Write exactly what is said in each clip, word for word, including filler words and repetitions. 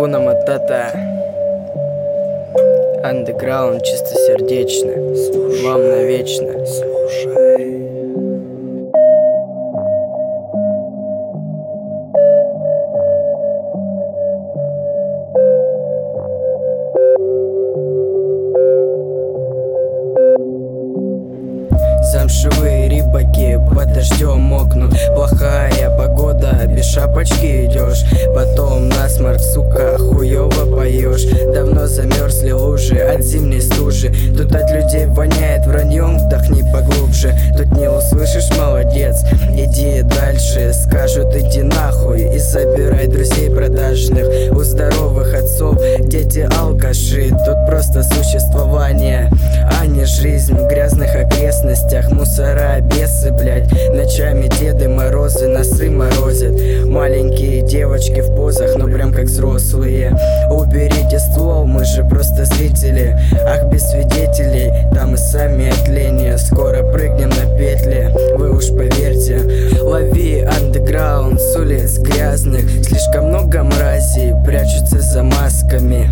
Акуна Матата. Андеграунд чистосердечно. Слушай, вам навечно. Слушай. Замшевые рыбаки под дождем мокнут. Плохая погода, без шапочки идешь. Потом насморк, сука, хуёво поешь. Давно замерзли лужи от зимней стужи. Тут от людей воняет враньем, вдохни поглубже. Тут не услышишь, молодец, иди дальше. Скажут иди нахуй и забирай друзей продажных. У здоровых отцов дети алкаши. Тут просто существование, а не жизнь в грязных окрестностях. Мусора, бесы, блять. Ночами Деды Морозы носы морозят. Маленькие девочки в позах, но прям как взрослые. Уберите ствол, мы же просто зрители. Ах, без свидетелей, там и сами от лени. Скоро прыгнем на петли, вы уж поверьте. Лови андеграунд с улиц грязных. Слишком много мразей прячутся за масками.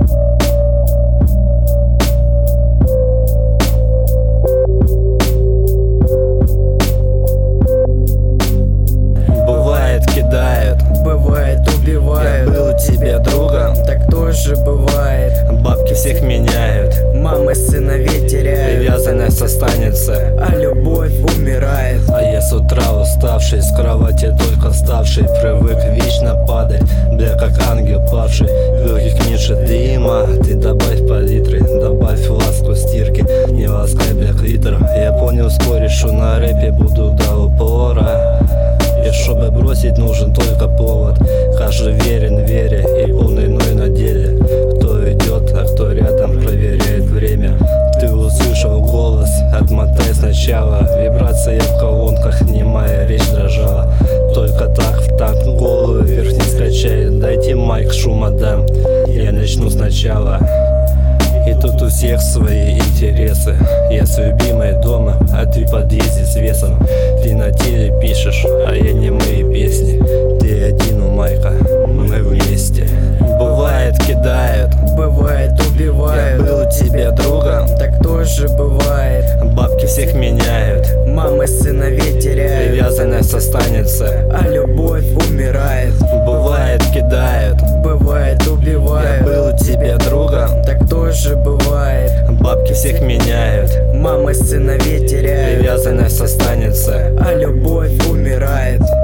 Бывает, убивают. Я был тебе другом, так тоже бывает. Бабки всех меняют, мамы сыновей теряют. Привязанность останется, а любовь умирает. А я с утра уставший, с кровати только вставший. Привык вечно падать, бля, как ангел павший. В легких меньше дыма, ты добавь палитры. Добавь ласку стирки, не ласкай, бля, клитор. Я понял вскоре, что на рэпе буду до упора. И чтобы бросить, нужен только повод. Каждый верен вере и полный ной на деле. Кто идет, а кто рядом, проверяет время. Ты услышал голос, отмотай сначала. Вибрация в колонках, немая речь дрожала. Только так в такт голову вверх не скачай. Дайте майк, шума дам, я начну сначала. И тут у всех свои интересы. Я с любимой дома, а ты в подъезде с весом. Ты на теле пишешь, а я не мои песни. Ты один у майка, мы вместе. Бывает кидают, бывает убивают. Я был тебе другом, так тоже бывает. Бабки всех меняют, мамы сыновей теряют. Привязанность останется, а любовь умирает. Бывает кидают, бывает убивают. Я был тебе другом, так тоже бывает. Бабки всех меняют, мамы сыновей теряют. Привязанность останется, а любовь умирает.